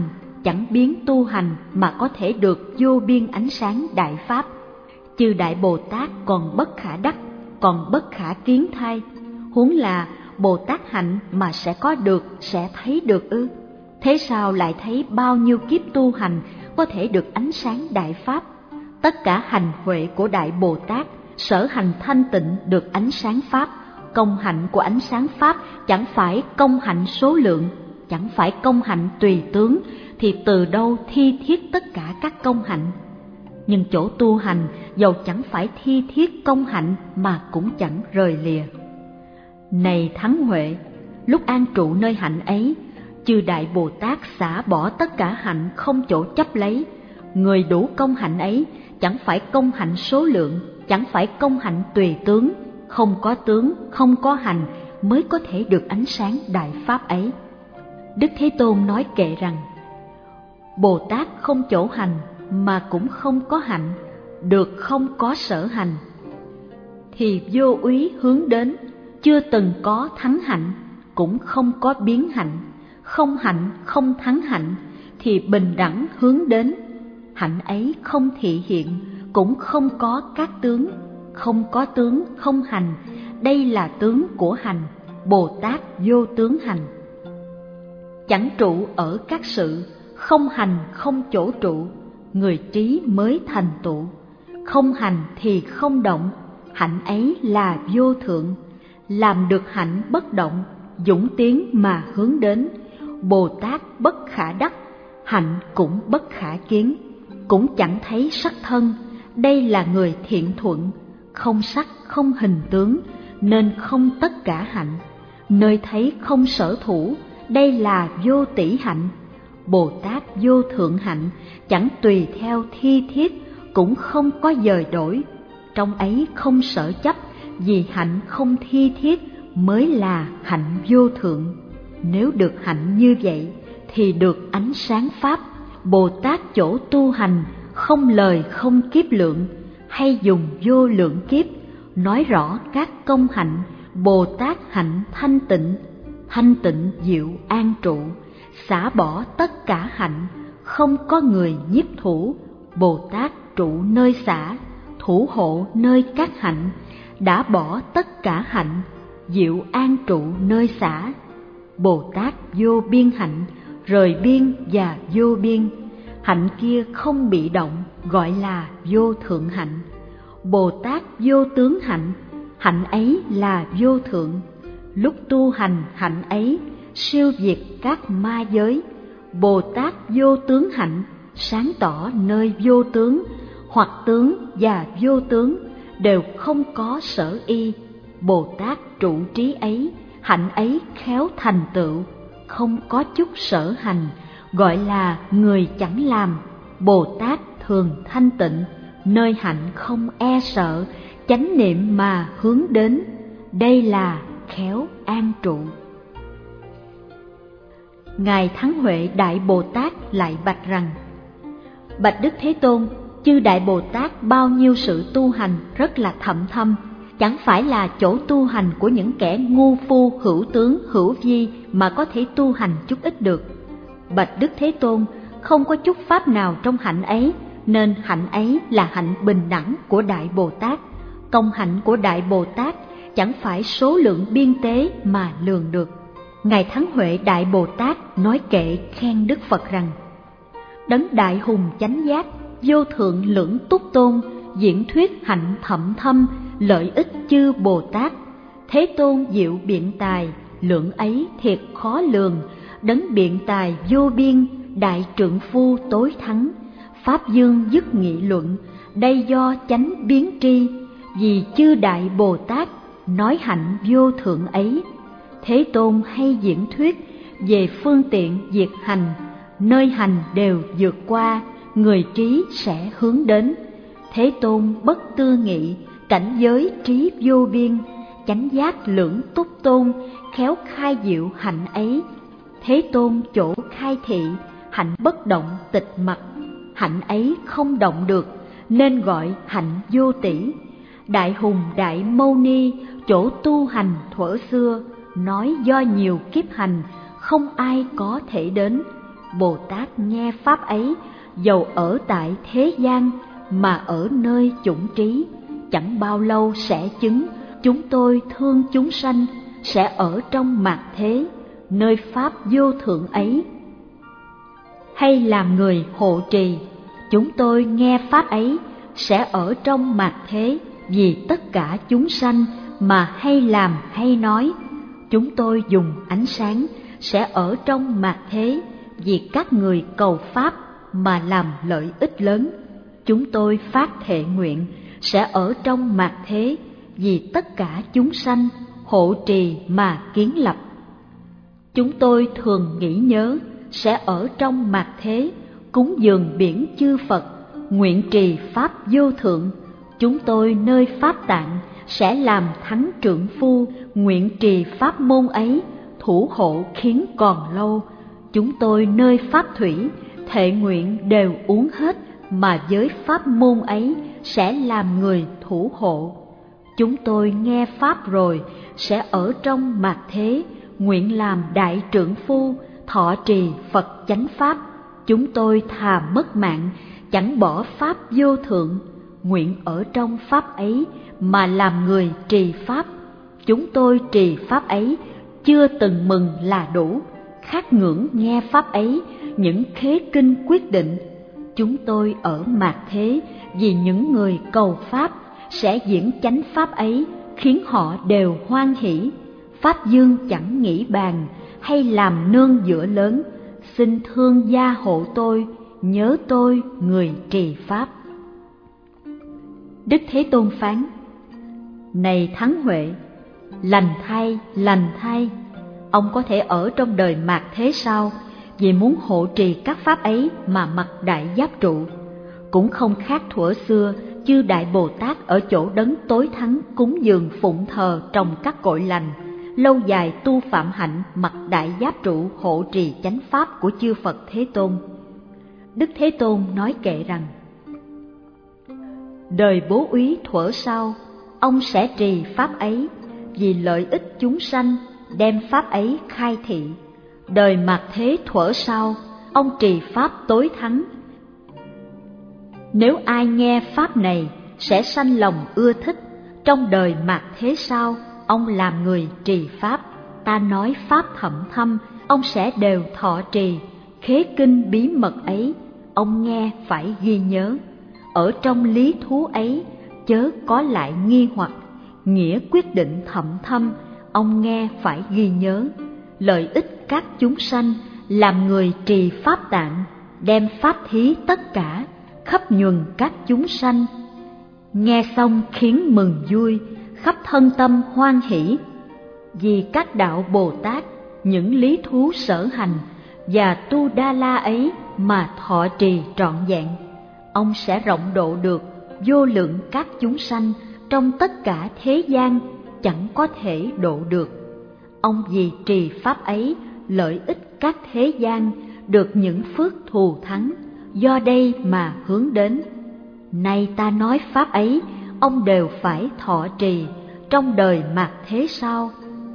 chẳng biến tu hành mà có thể được vô biên ánh sáng đại pháp. Chư Đại Bồ Tát còn bất khả đắc, còn bất khả kiến thay, huống là Bồ Tát hạnh mà sẽ có được, sẽ thấy được ư? Thế sao lại thấy bao nhiêu kiếp tu hành có thể được ánh sáng đại pháp? Tất cả hành huệ của Đại Bồ Tát, sở hành thanh tịnh được ánh sáng pháp. Công hạnh của ánh sáng pháp chẳng phải công hạnh số lượng, chẳng phải công hạnh tùy tướng, thì từ đâu thi thiết tất cả các công hạnh? Nhưng chỗ tu hành dầu chẳng phải thi thiết công hạnh mà cũng chẳng rời lìa. Này thắng huệ, lúc an trụ nơi hạnh ấy, chư Đại Bồ Tát xả bỏ tất cả hạnh không chỗ chấp lấy. Người đủ công hạnh ấy chẳng phải công hạnh số lượng, chẳng phải công hạnh tùy tướng, không có tướng, không có hành mới có thể được ánh sáng đại pháp ấy. Đức Thế Tôn nói kệ rằng: Bồ Tát không chỗ hành mà cũng không có hạnh, được không có sở hành, thì vô úy hướng đến, chưa từng có thắng hạnh, cũng không có biến hạnh, không hạnh không thắng hạnh, thì bình đẳng hướng đến. Hạnh ấy không thị hiện, cũng không có các tướng, không có tướng không hành, đây là tướng của hành, Bồ Tát vô tướng hành. Chẳng trụ ở các sự, không hành không chỗ trụ, người trí mới thành tựu. Không hành thì không động, hạnh ấy là vô thượng. Làm được hạnh bất động, dũng tiến mà hướng đến. Bồ Tát bất khả đắc, hạnh cũng bất khả kiến, cũng chẳng thấy sắc thân, đây là người thiện thuận. Không sắc không hình tướng, nên không tất cả hạnh. Nơi thấy không sở thủ, đây là vô tỷ hạnh. Bồ Tát vô thượng hạnh, chẳng tùy theo thi thiết, cũng không có dời đổi. Trong ấy không sở chấp, vì hạnh không thi thiết mới là hạnh vô thượng. Nếu được hạnh như vậy, thì được ánh sáng pháp. Bồ Tát chỗ tu hành, không lời không kiếp lượng, hay dùng vô lượng kiếp, nói rõ các công hạnh. Bồ Tát hạnh thanh tịnh, thanh tịnh diệu an trụ, xả bỏ tất cả hạnh, không có người nhiếp thủ. Bồ Tát trụ nơi xả, thủ hộ nơi các hạnh, đã bỏ tất cả hạnh, diệu an trụ nơi xả. Bồ Tát vô biên hạnh, rời biên và vô biên, hạnh kia không bị động, gọi là vô thượng hạnh. Bồ Tát vô tướng hạnh, hạnh ấy là vô thượng. Lúc tu hành hạnh ấy, siêu diệt các ma giới. Bồ Tát vô tướng hạnh, sáng tỏ nơi vô tướng, hoặc tướng và vô tướng đều không có sở y. Bồ Tát trụ trí ấy, hạnh ấy khéo thành tựu, không có chút sở hành, gọi là người chẳng làm. Bồ Tát thường thanh tịnh, nơi hạnh không e sợ, chánh niệm mà hướng đến, đây là khéo an trụ. Ngài Thắng Huệ Đại Bồ Tát lại bạch rằng: Bạch Đức Thế Tôn, chư Đại Bồ Tát bao nhiêu sự tu hành rất là thậm thâm, chẳng phải là chỗ tu hành của những kẻ ngu phu hữu tướng hữu vi mà có thể tu hành chút ít được. Bạch Đức Thế Tôn, không có chút pháp nào trong hạnh ấy, nên hạnh ấy là hạnh bình đẳng của Đại Bồ Tát. Công hạnh của Đại Bồ Tát chẳng phải số lượng biên tế mà lường được. Ngài Thắng Huệ Đại Bồ Tát nói kệ khen Đức Phật rằng: Đấng đại hùng chánh giác, vô thượng lưỡng túc tôn, diễn thuyết hạnh thậm thâm, lợi ích chư Bồ Tát. Thế Tôn diệu biện tài, lượng ấy thiệt khó lường. Đấng biện tài vô biên, đại trượng phu tối thắng. Pháp dương dứt nghị luận, đây do chánh biến tri. Vì chư Đại Bồ Tát nói hạnh vô thượng ấy. Thế Tôn hay diễn thuyết về phương tiện diệt hành, nơi hành đều vượt qua, người trí sẽ hướng đến. Thế Tôn bất tư nghị, cảnh giới trí vô biên, chánh giác lưỡng túc tôn, khéo khai diệu hạnh ấy. Thế Tôn chỗ khai thị, hạnh bất động tịch mặc, hạnh ấy không động được, nên gọi hạnh vô tỷ. Đại hùng Đại Mâu Ni, chỗ tu hành thuở xưa, nói do nhiều kiếp hành, không ai có thể đến. Bồ Tát nghe pháp ấy, dầu ở tại thế gian mà ở nơi chủng trí, chẳng bao lâu sẽ chứng. Chúng tôi thương chúng sanh sẽ ở trong mạt thế, nơi pháp vô thượng ấy. Hay làm người hộ trì, chúng tôi nghe pháp ấy sẽ ở trong mạt thế, vì tất cả chúng sanh mà hay làm hay nói. Chúng tôi dùng ánh sáng sẽ ở trong mạt thế, vì các người cầu pháp mà làm lợi ích lớn. Chúng tôi phát thệ nguyện sẽ ở trong mạt thế, vì tất cả chúng sanh hộ trì mà kiến lập. Chúng tôi thường nghĩ nhớ sẽ ở trong mạt thế, cúng dường biển chư Phật, nguyện trì pháp vô thượng. Chúng tôi nơi pháp tạng sẽ làm thắng trượng phu, nguyện trì pháp môn ấy, thủ hộ khiến còn lâu. Chúng tôi nơi pháp thủy, thệ nguyện đều uống hết, mà với pháp môn ấy sẽ làm người thủ hộ. Chúng tôi nghe pháp rồi sẽ ở trong mạt thế, nguyện làm đại trượng phu, thọ trì Phật chánh pháp. Chúng tôi thà mất mạng, chẳng bỏ pháp vô thượng, nguyện ở trong pháp ấy mà làm người trì pháp. Chúng tôi trì pháp ấy chưa từng mừng là đủ, khát ngưỡng nghe pháp ấy, những khế kinh quyết định. Chúng tôi ở mạt thế, vì những người cầu pháp sẽ diễn chánh pháp ấy, khiến họ đều hoan hỷ. Pháp dương chẳng nghĩ bàn, hay làm nương giữa lớn. Xin thương gia hộ tôi, nhớ tôi người trì pháp. Đức Thế Tôn phán: Này Thắng Huệ, lành thay, lành thay, ông có thể ở trong đời mạt thế sau, vì muốn hộ trì các pháp ấy mà mặc đại giáp trụ. Cũng không khác thuở xưa, chư Đại Bồ Tát ở chỗ đấng tối thắng cúng dường phụng thờ trong các cội lành, lâu dài tu phạm hạnh mặc đại giáp trụ hộ trì chánh pháp của chư Phật Thế Tôn. Đức Thế Tôn nói kệ rằng: Đời bố úy thuở sau, ông sẽ trì pháp ấy, vì lợi ích chúng sanh, đem pháp ấy khai thị. Đời mạt thế thuở sau, ông trì pháp tối thắng. Nếu ai nghe pháp này sẽ sanh lòng ưa thích. Trong đời mạt thế sau, ông làm người trì pháp. Ta nói pháp thậm thâm, ông sẽ đều thọ trì. Khế kinh bí mật ấy, ông nghe phải ghi nhớ. Ở trong lý thú ấy, chớ có lại nghi hoặc. Nghĩa quyết định thậm thâm, ông nghe phải ghi nhớ. Lợi ích các chúng sanh, làm người trì pháp tạng, đem pháp thí tất cả, khắp nhuần các chúng sanh. Nghe xong khiến mừng vui, khắp thân tâm hoan hỷ. Vì các đạo Bồ Tát, những lý thú sở hành và tu đa la ấy mà thọ trì trọn vẹn, ông sẽ rộng độ được vô lượng các chúng sanh trong tất cả thế gian, chẳng có thể độ được. Ông vì trì pháp ấy, lợi ích các thế gian, được những phước thù thắng, do đây mà hướng đến. Nay ta nói pháp ấy, ông đều phải thọ trì trong đời mạt thế sau.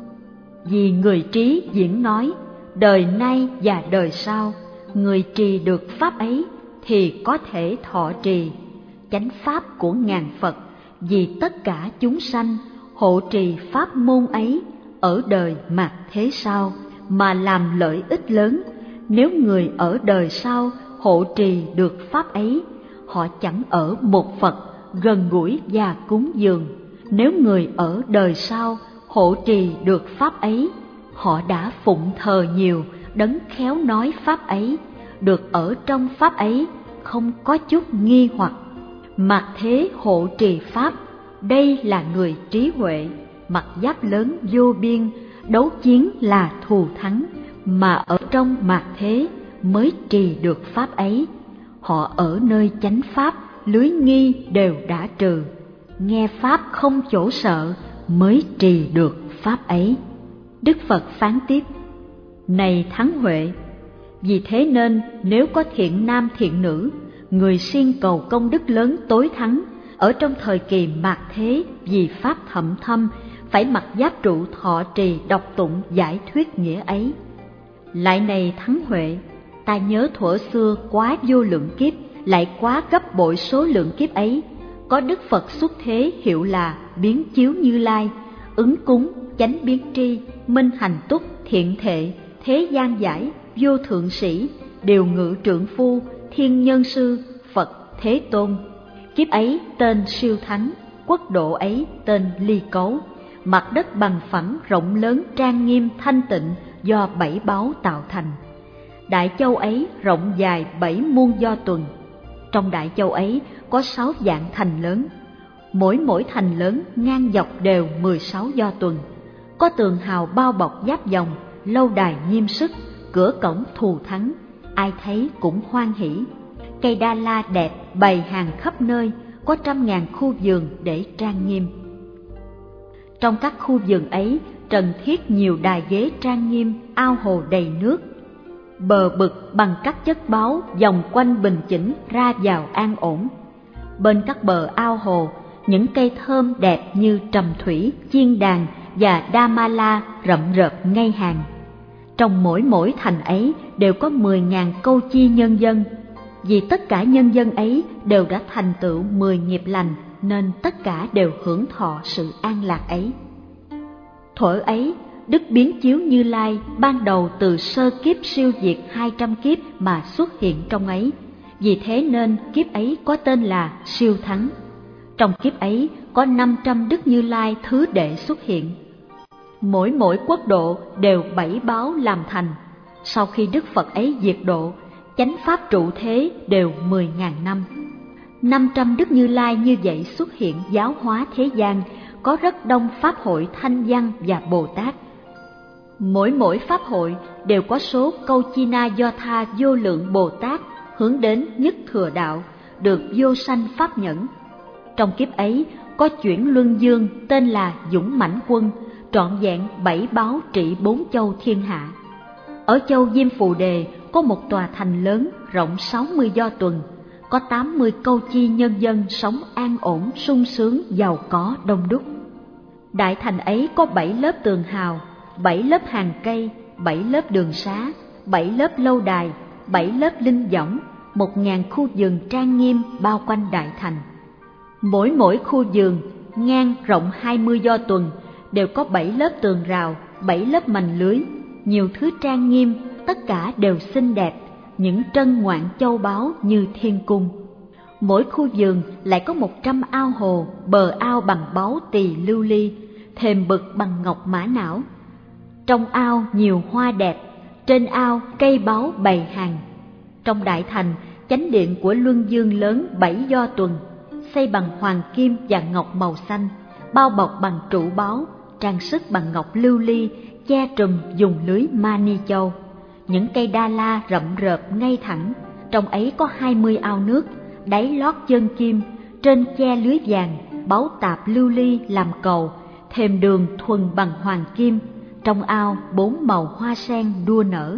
Vì người trí diễn nói, đời nay và đời sau, người trì được pháp ấy thì có thể thọ trì chánh pháp của ngàn Phật, vì tất cả chúng sanh hộ trì pháp môn ấy ở đời mạt thế sau mà làm lợi ích lớn. Nếu người ở đời sau hộ trì được pháp ấy, họ chẳng ở một Phật gần gũi và cúng dường. Nếu người ở đời sau hộ trì được pháp ấy, họ đã phụng thờ nhiều đấng khéo nói pháp ấy, được ở trong pháp ấy không có chút nghi hoặc. Mặc thế hộ trì pháp, đây là người trí huệ, mặc giáp lớn vô biên, đấu chiến là thù thắng, mà ở trong mạt thế mới trì được pháp ấy. Họ ở nơi chánh pháp, lưới nghi đều đã trừ, nghe pháp không chỗ sợ mới trì được pháp ấy. Đức Phật phán tiếp: Này Thắng Huệ, vì thế nên nếu có thiện nam thiện nữ, người siêng cầu công đức lớn tối thắng, ở trong thời kỳ mạt thế vì pháp thậm thâm, phải mặc giáp trụ thọ trì đọc tụng giải thuyết nghĩa ấy. Lại này Thắng Huệ, ta nhớ thuở xưa quá vô lượng kiếp, lại quá gấp bội số lượng kiếp ấy, có Đức Phật xuất thế hiệu là Biến Chiếu Như Lai, ứng cúng, chánh biến tri, minh hành túc, thiện thệ, thế gian giải, vô thượng sĩ, điều ngự trượng phu, thiên nhân sư, Phật Thế Tôn. Kiếp ấy tên Siêu Thắng, quốc độ ấy tên Ly Cấu, mặt đất bằng phẳng rộng lớn trang nghiêm thanh tịnh do bảy báu tạo thành. Đại châu ấy rộng dài bảy muôn do tuần. Trong đại châu ấy có sáu vạn thành lớn, mỗi mỗi thành lớn ngang dọc đều mười sáu do tuần. Có tường hào bao bọc giáp vòng, lâu đài nghiêm sức, cửa cổng thù thắng, ai thấy cũng hoan hỉ. Cây đa la đẹp bày hàng khắp nơi, có trăm ngàn khu vườn để trang nghiêm. Trong các khu vườn ấy trần thiết nhiều đài ghế trang nghiêm, ao hồ đầy nước, bờ bực bằng các chất báu vòng quanh bình chỉnh ra vào an ổn. Bên các bờ ao hồ, những cây thơm đẹp như trầm thủy, chiên đàn và đa ma la rậm rợp ngay hàng. Trong mỗi mỗi thành ấy đều có mười ngàn câu chi nhân dân, vì tất cả nhân dân ấy đều đã thành tựu mười nghiệp lành, nên tất cả đều hưởng thọ sự an lạc ấy. Thuở ấy, Đức Biến Chiếu Như Lai ban đầu từ sơ kiếp siêu diệt hai trăm kiếp mà xuất hiện trong ấy, vì thế nên kiếp ấy có tên là Siêu Thắng. Trong kiếp ấy có năm trăm Đức Như Lai thứ đệ xuất hiện. Mỗi mỗi quốc độ đều bảy báu làm thành. Sau khi Đức Phật ấy diệt độ, chánh pháp trụ thế đều mười ngàn năm. Năm trăm Đức Như Lai như vậy xuất hiện giáo hóa thế gian, có rất đông pháp hội Thanh Văn và Bồ Tát. Mỗi mỗi pháp hội đều có số câu chi na do tha vô lượng Bồ Tát hướng đến nhất thừa đạo, được vô sanh pháp nhẫn. Trong kiếp ấy có chuyển luân dương tên là Dũng Mãnh Quân, trọn vẹn bảy báu trị bốn châu thiên hạ. Ở châu Diêm Phù Đề có một tòa thành lớn rộng sáu mươi do tuần, có tám mươi câu chi nhân dân sống an ổn, sung sướng, giàu có, đông đúc. Đại thành ấy có bảy lớp tường hào, bảy lớp hàng cây, bảy lớp đường xá, bảy lớp lâu đài, bảy lớp linh võng, một ngàn khu vườn trang nghiêm bao quanh đại thành. Mỗi mỗi khu vườn ngang rộng hai mươi do tuần đều có bảy lớp tường rào, bảy lớp mành lưới, nhiều thứ trang nghiêm, tất cả đều xinh đẹp, những trân ngoạn châu báu như thiên cung. Mỗi khu vườn lại có một trăm ao hồ, bờ ao bằng báu tỳ lưu ly, thềm bực bằng ngọc mã não. Trong ao nhiều hoa đẹp, trên ao cây báu bày hàng. Trong đại thành, chánh điện của Luân Dương lớn bảy do tuần, xây bằng hoàng kim và ngọc màu xanh, bao bọc bằng trụ báu, trang sức bằng ngọc lưu ly, che trùm dùng lưới mani châu. Những cây đa la rậm rợp ngay thẳng, trong ấy có hai mươi ao nước, đáy lót chân kim, trên che lưới vàng, báu tạp lưu ly làm cầu, thềm đường thuần bằng hoàng kim, trong ao bốn màu hoa sen đua nở.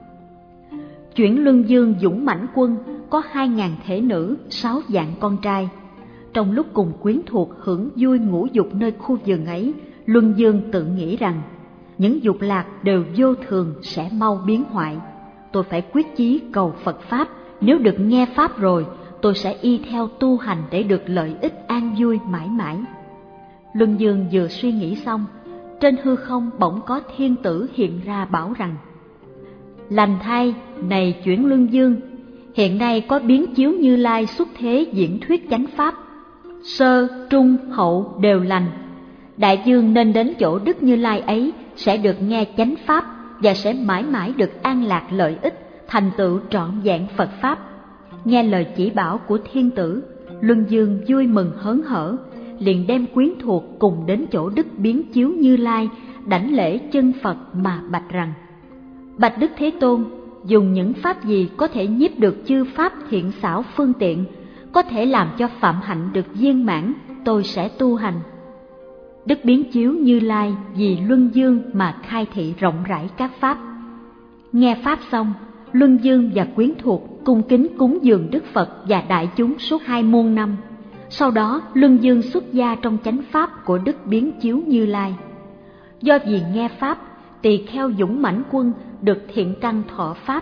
Chuyển Luân Dương Dũng Mãnh Quân có hai ngàn thể nữ, sáu vạn con trai. Trong lúc cùng quyến thuộc hưởng vui ngũ dục nơi khu vườn ấy, Luân Dương tự nghĩ rằng những dục lạc đều vô thường, sẽ mau biến hoại. Tôi phải quyết chí cầu Phật Pháp, nếu được nghe Pháp rồi, tôi sẽ y theo tu hành để được lợi ích an vui mãi mãi. Luân Dương vừa suy nghĩ xong, trên hư không bỗng có thiên tử hiện ra bảo rằng: Lành thay, này Chuyển Luân Dương, hiện nay có Biến Chiếu Như Lai xuất thế diễn thuyết chánh Pháp, sơ, trung, hậu đều lành. Đại dương nên đến chỗ Đức Như Lai ấy, sẽ được nghe chánh Pháp và sẽ mãi mãi được an lạc lợi ích, thành tựu trọn vẹn Phật Pháp. Nghe lời chỉ bảo của thiên tử, Luân Dương vui mừng hớn hở, liền đem quyến thuộc cùng đến chỗ Đức Biến Chiếu Như Lai, đảnh lễ chân Phật mà bạch rằng: Bạch Đức Thế Tôn, dùng những pháp gì có thể nhiếp được chư pháp thiện xảo phương tiện, có thể làm cho phạm hạnh được viên mãn, tôi sẽ tu hành. Đức Biến Chiếu Như Lai vì Luân Dương mà khai thị rộng rãi các pháp. Nghe pháp xong, Luân Dương và quyến thuộc cung kính cúng dường Đức Phật và đại chúng suốt hai muôn năm. Sau đó Luân Dương xuất gia trong chánh pháp của Đức Biến Chiếu Như Lai. Do vì nghe pháp, tỳ kheo Dũng Mãnh Quân được thiện căn thọ pháp, thì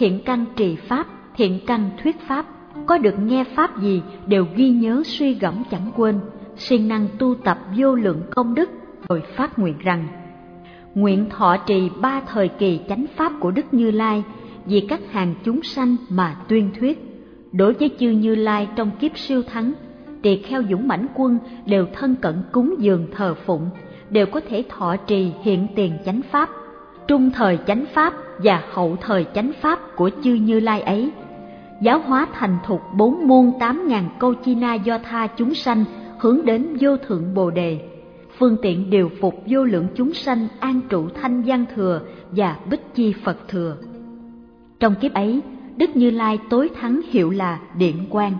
thiện căn trì pháp, thiện căn thuyết pháp, có được nghe pháp gì đều ghi nhớ suy gẫm chẳng quên, siêng năng tu tập vô lượng công đức, rồi phát nguyện rằng: nguyện thọ trì ba thời kỳ chánh pháp của Đức Như Lai, vì các hàng chúng sanh mà tuyên thuyết. Đối với chư Như Lai trong kiếp siêu thắng, tỳ kheo dũng mãnh quân đều thân cận cúng dường thờ phụng, đều có thể thọ trì hiện tiền chánh pháp, trung thời chánh pháp và hậu thời chánh pháp của chư Như Lai ấy, giáo hóa thành thục bốn muôn tám ngàn câu chi na do tha chúng sanh hướng đến vô thượng bồ đề, phương tiện điều phục vô lượng chúng sanh an trụ thanh văn thừa và bích chi Phật thừa. Trong kiếp ấy, Đức Như Lai tối thắng hiệu là Điện Quang.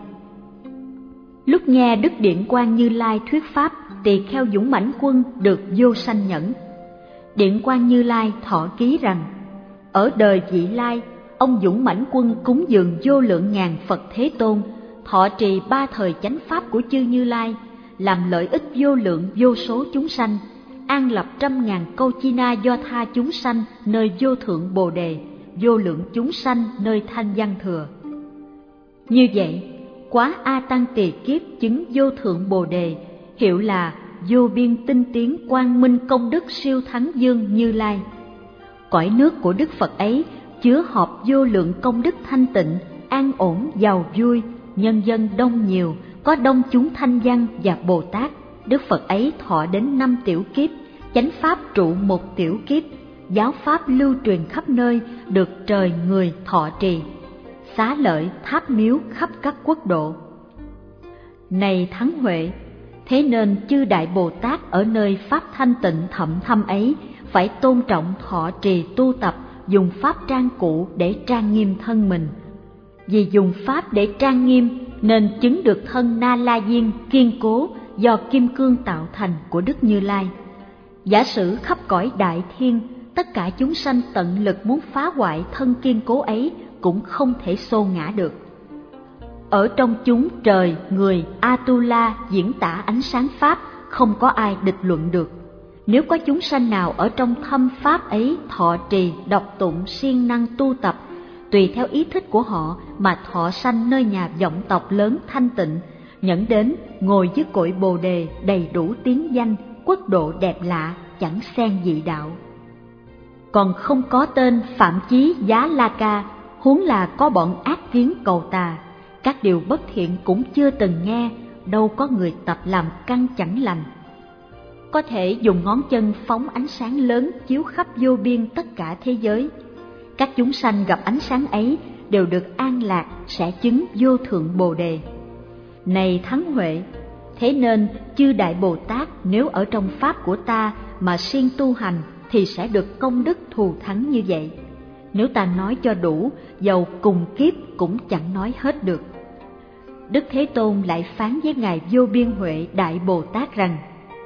Lúc nghe Đức Điện Quang Như Lai thuyết pháp, tỳ kheo dũng mãnh quân được vô sanh nhẫn. Điện Quang Như Lai thọ ký rằng: ở đời vị lai, ông dũng mãnh quân cúng dường vô lượng ngàn Phật Thế Tôn, thọ trì ba thời chánh pháp của chư Như Lai, làm lợi ích vô lượng vô số chúng sanh, an lập trăm ngàn câu chi na do tha chúng sanh nơi vô thượng bồ đề, vô lượng chúng sanh nơi thanh văn thừa. Như vậy, quá A Tăng tỳ kiếp chứng vô thượng bồ đề, hiệu là vô biên tinh tiến quang minh công đức siêu thắng dương Như Lai. Cõi nước của Đức Phật ấy chứa họp vô lượng công đức thanh tịnh, an ổn giàu vui, nhân dân đông nhiều, có đông chúng thanh văn và Bồ Tát. Đức Phật ấy thọ đến năm tiểu kiếp, chánh pháp trụ một tiểu kiếp, giáo pháp lưu truyền khắp nơi, được trời người thọ trì, xá lợi tháp miếu khắp các quốc độ. Này Thắng Huệ, thế nên chư Đại Bồ Tát ở nơi pháp thanh tịnh thậm thâm ấy phải tôn trọng thọ trì tu tập, dùng pháp trang cụ để trang nghiêm thân mình. Vì dùng pháp để trang nghiêm nên chứng được thân Na La Diên kiên cố do kim cương tạo thành của Đức Như Lai. Giả sử khắp cõi đại thiên, tất cả chúng sanh tận lực muốn phá hoại thân kiên cố ấy cũng không thể xô ngã được. Ở trong chúng trời, người, Atula diễn tả ánh sáng pháp, không có ai địch luận được. Nếu có chúng sanh nào ở trong thâm pháp ấy thọ trì, đọc tụng, siêng năng tu tập, tùy theo ý thích của họ mà thọ sanh nơi nhà vọng tộc lớn thanh tịnh, nhẫn đến ngồi dưới cội bồ đề đầy đủ tiếng danh, quốc độ đẹp lạ, chẳng xen dị đạo. Còn không có tên Phạm Chí Giá La Ca, huống là có bọn ác kiến cầu tà, các điều bất thiện cũng chưa từng nghe, đâu có người tập làm căn chẳng lành. Có thể dùng ngón chân phóng ánh sáng lớn chiếu khắp vô biên tất cả thế giới. Các chúng sanh gặp ánh sáng ấy đều được an lạc, sẽ chứng vô thượng bồ đề. Này Thắng Huệ, thế nên chư Đại Bồ Tát nếu ở trong pháp của ta mà siêng tu hành thì sẽ được công đức thù thắng như vậy. Nếu ta nói cho đủ, dầu cùng kiếp cũng chẳng nói hết được. Đức Thế Tôn lại phán với Ngài Vô Biên Huệ Đại Bồ Tát rằng: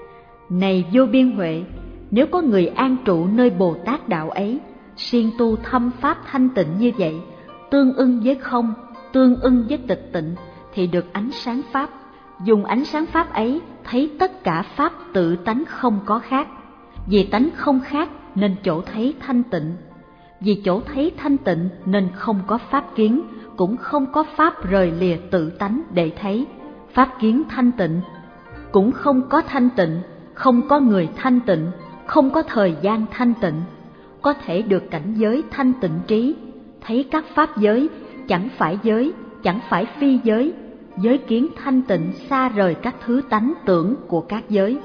này Vô Biên Huệ, nếu có người an trụ nơi Bồ Tát đạo ấy, siêng tu thâm pháp thanh tịnh như vậy, tương ưng với không, tương ưng với tịch tịnh, thì được ánh sáng pháp. Dùng ánh sáng pháp ấy thấy tất cả pháp tự tánh không có khác. Vì tánh không khác nên chỗ thấy thanh tịnh. Vì chỗ thấy thanh tịnh nên không có pháp kiến, cũng không có pháp rời lìa tự tánh để thấy. Pháp kiến thanh tịnh, cũng không có thanh tịnh, không có người thanh tịnh, không có thời gian thanh tịnh. Có thể được cảnh giới thanh tịnh trí, thấy các pháp giới, chẳng phải giới, chẳng phải phi giới, giới kiến thanh tịnh xa rời các thứ tánh tưởng của các giới.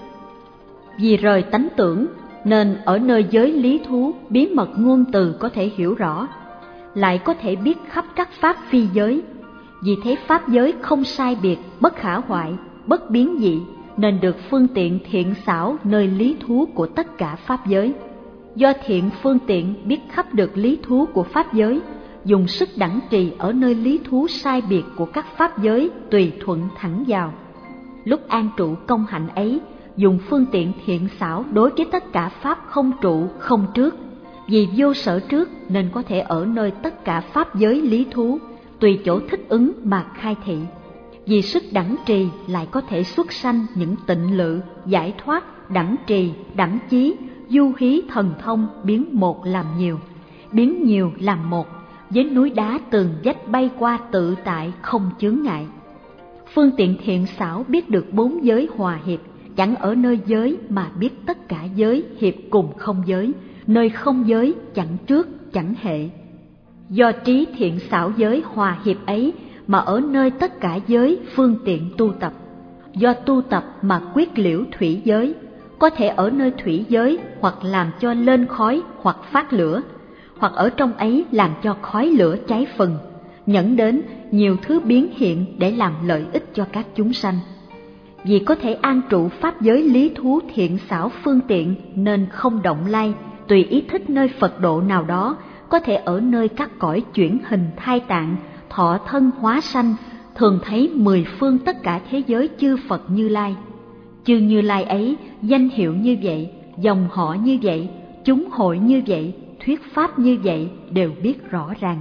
Vì rời tánh tưởng nên ở nơi giới lý thú, bí mật ngôn từ có thể hiểu rõ, lại có thể biết khắp các pháp phi giới. Vì thế pháp giới không sai biệt, bất khả hoại, bất biến dị, nên được phương tiện thiện xảo nơi lý thú của tất cả pháp giới. Do thiện phương tiện biết khắp được lý thú của pháp giới, dùng sức đẳng trì ở nơi lý thú sai biệt của các pháp giới tùy thuận thẳng vào. Lúc an trụ công hạnh ấy, dùng phương tiện thiện xảo đối với tất cả pháp không trụ, không trước. Vì vô sở trước nên có thể ở nơi tất cả pháp giới lý thú, tùy chỗ thích ứng mà khai thị. Vì sức đẳng trì lại có thể xuất sanh những tịnh lự, giải thoát, đẳng trì, đẳng chí, du hí thần thông biến một làm nhiều, biến nhiều làm một, với núi đá tường vách bay qua tự tại không chướng ngại. Phương tiện thiện xảo biết được bốn giới hòa hiệp, chẳng ở nơi giới mà biết tất cả giới hiệp cùng không giới, nơi không giới chẳng trước chẳng hệ. Do trí thiện xảo giới hòa hiệp ấy mà ở nơi tất cả giới phương tiện tu tập. Do tu tập mà quyết liễu thủy giới, có thể ở nơi thủy giới hoặc làm cho lên khói hoặc phát lửa, hoặc ở trong ấy làm cho khói lửa cháy phần, nhẫn đến nhiều thứ biến hiện để làm lợi ích cho các chúng sanh. Vì có thể an trụ pháp giới lý thú thiện xảo phương tiện nên không động lai, tùy ý thích nơi Phật độ nào đó, có thể ở nơi các cõi chuyển hình thai tạng, thọ thân hóa sanh, thường thấy mười phương tất cả thế giới chư Phật Như Lai. Chư Như Lai ấy danh hiệu như vậy, dòng họ như vậy, chúng hội như vậy, thuyết pháp như vậy đều biết rõ ràng.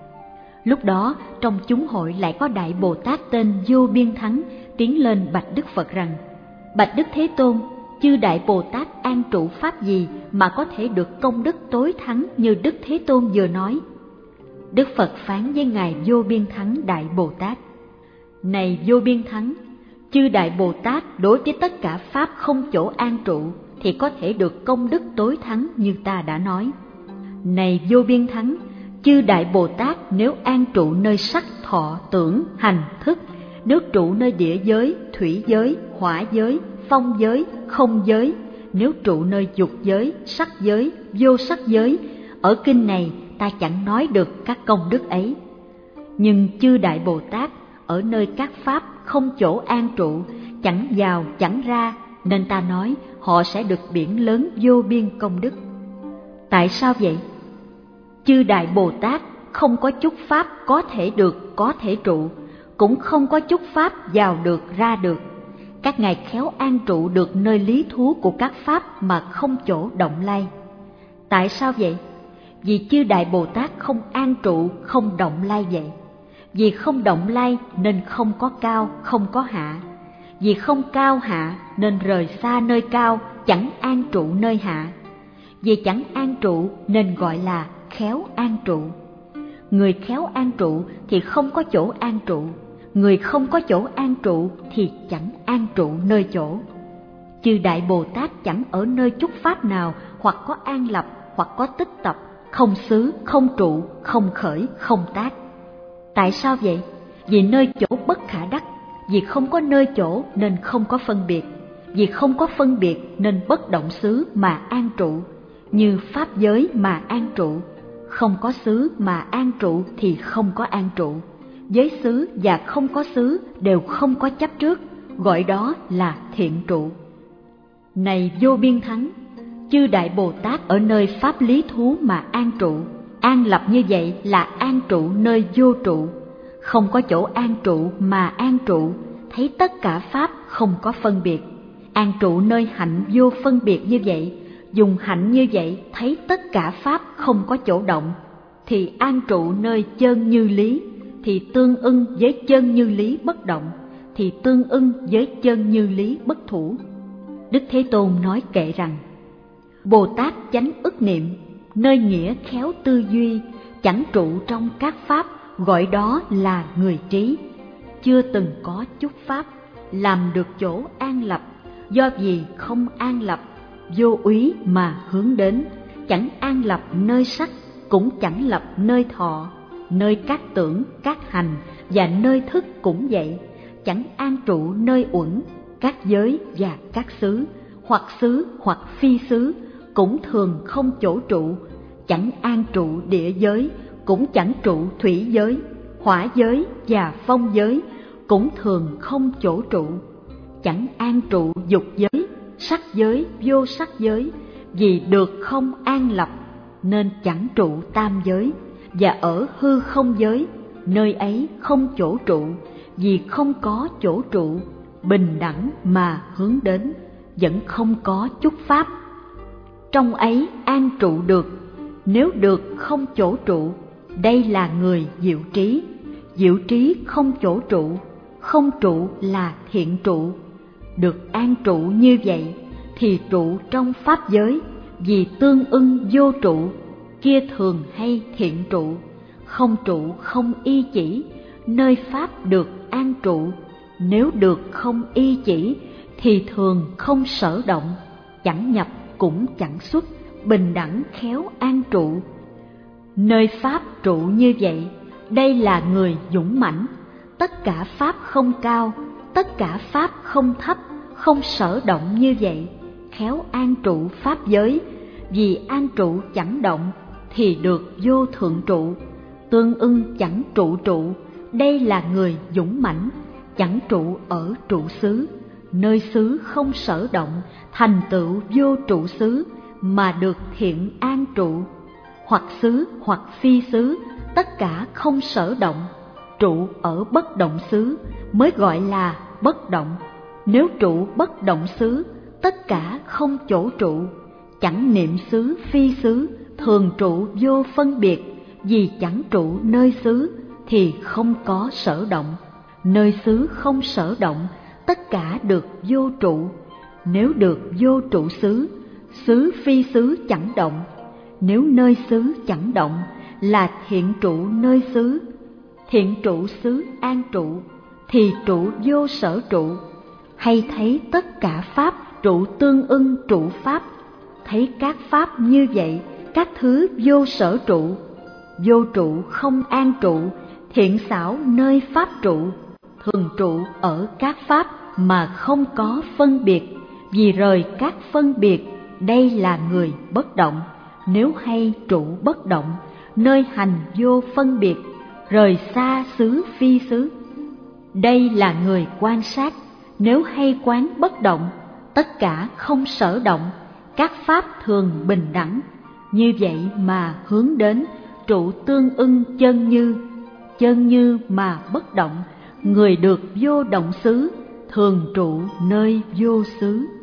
Lúc đó trong chúng hội lại có Đại Bồ Tát tên Vô Biên Thắng tiến lên bạch Đức Phật rằng: Bạch Đức Thế Tôn, chư Đại Bồ Tát an trụ pháp gì mà có thể được công đức tối thắng như Đức Thế Tôn vừa nói? Đức Phật phán với Ngài Vô Biên Thắng Đại Bồ Tát: Này Vô Biên Thắng, chư Đại Bồ Tát đối với tất cả pháp không chỗ an trụ thì có thể được công đức tối thắng như ta đã nói. Này Vô Biên Thắng, chư Đại Bồ Tát nếu an trụ nơi sắc, thọ, tưởng, hành, thức, nếu trụ nơi địa giới, thủy giới, hỏa giới, phong giới, không giới, nếu trụ nơi dục giới, sắc giới, vô sắc giới, ở kinh này ta chẳng nói được các công đức ấy. Nhưng chư Đại Bồ Tát ở nơi các pháp không chỗ an trụ, chẳng vào chẳng ra, nên ta nói họ sẽ được biển lớn vô biên công đức. Tại sao vậy? Chư Đại Bồ Tát không có chút pháp có thể được, có thể trụ, cũng không có chút pháp vào được, ra được. Các ngài khéo an trụ được nơi lý thú của các pháp mà không chỗ động lai. Tại sao vậy? Vì chư Đại Bồ Tát không an trụ, không động lai vậy. Vì không động lai nên không có cao, không có hạ. Vì không cao hạ nên rời xa nơi cao, chẳng an trụ nơi hạ. Vì chẳng an trụ nên gọi là khéo an trụ. Người khéo an trụ thì không có chỗ an trụ, người không có chỗ an trụ thì chẳng an trụ nơi chỗ. Chư Đại Bồ Tát chẳng ở nơi chút pháp nào hoặc có an lập hoặc có tích tập, không xứ, không trụ, không khởi, không tác. Tại sao vậy? Vì nơi chỗ bất khả đắc, vì không có nơi chỗ nên không có phân biệt, vì không có phân biệt nên bất động xứ mà an trụ, như pháp giới mà an trụ. Không có xứ mà an trụ thì không có an trụ. Giới xứ và không có xứ đều không có chấp trước, gọi đó là thiện trụ. Này Vô Biên Thắng, chư Đại Bồ Tát ở nơi pháp lý thú mà an trụ, an lập như vậy là an trụ nơi vô trụ. Không có chỗ an trụ mà an trụ, thấy tất cả pháp không có phân biệt. An trụ nơi hạnh vô phân biệt như vậy, dùng hạnh như vậy thấy tất cả pháp không có chỗ động, thì an trụ nơi chân như lý, thì tương ưng với chân như lý bất động, thì tương ưng với chân như lý bất thủ. Đức Thế Tôn nói kệ rằng: Bồ Tát chánh ức niệm, nơi nghĩa khéo tư duy, chẳng trụ trong các pháp, gọi đó là người trí. Chưa từng có chút pháp làm được chỗ an lập, do vì không an lập, vô úy mà hướng đến, chẳng an lập nơi sắc, cũng chẳng lập nơi thọ, nơi các tưởng, các hành và nơi thức cũng vậy, chẳng an trụ nơi uẩn, các giới và các xứ, hoặc xứ hoặc phi xứ, cũng thường không chỗ trụ, chẳng an trụ địa giới, cũng chẳng trụ thủy giới, hỏa giới và phong giới, cũng thường không chỗ trụ, chẳng an trụ dục giới, sắc giới, vô sắc giới, vì được không an lập nên chẳng trụ tam giới, và ở hư không giới, nơi ấy không chỗ trụ, vì không có chỗ trụ, bình đẳng mà hướng đến, vẫn không có chút pháp. Trong ấy an trụ được, nếu được không chỗ trụ, đây là người diệu trí. Diệu trí không chỗ trụ, không trụ là thiện trụ. Được an trụ như vậy thì trụ trong pháp giới, vì tương ưng vô trụ, kia thường hay thiện trụ. không trụ không y chỉ, nơi pháp được an trụ. Nếu được không y chỉ thì thường không sở động, chẳng nhập cũng chẳng xuất, bình đẳng khéo an trụ. Nơi pháp trụ như vậy, đây là người dũng mãnh. Tất cả pháp không cao, tất cả pháp không thấp, không sở động như vậy, khéo an trụ pháp giới. Vì an trụ chẳng động thì được vô thượng trụ, tương ưng chẳng trụ trụ, đây là người dũng mãnh. Chẳng trụ ở trụ xứ, nơi xứ không sở động, thành tựu vô trụ xứ mà được thiện an trụ. Hoặc xứ hoặc phi xứ, tất cả không sở động, trụ ở bất động xứ mới gọi là bất động. Nếu trụ bất động xứ, tất cả không chỗ trụ. Chẳng niệm xứ phi xứ, thường trụ vô phân biệt. Vì chẳng trụ nơi xứ thì không có sở động. Nơi xứ không sở động, tất cả được vô trụ. Nếu được vô trụ xứ, xứ phi xứ chẳng động. Nếu nơi xứ chẳng động là thiện trụ nơi xứ. Thiện trụ xứ an trụ thì trụ vô sở trụ. Hay thấy tất cả pháp trụ tương ưng trụ pháp. Thấy các pháp như vậy, các thứ vô sở trụ. Vô trụ không an trụ, thiện xảo nơi pháp trụ. Thường trụ ở các pháp mà không có phân biệt. Vì rời các phân biệt, đây là người bất động. Nếu hay trụ bất động, nơi hành vô phân biệt, rời xa xứ phi xứ, đây là người quan sát. Nếu hay quán bất động, tất cả không sở động, các pháp thường bình đẳng. Như vậy mà hướng đến trụ tương ưng chân như. Chân như mà bất động, người được vô động xứ, thường trụ nơi vô xứ.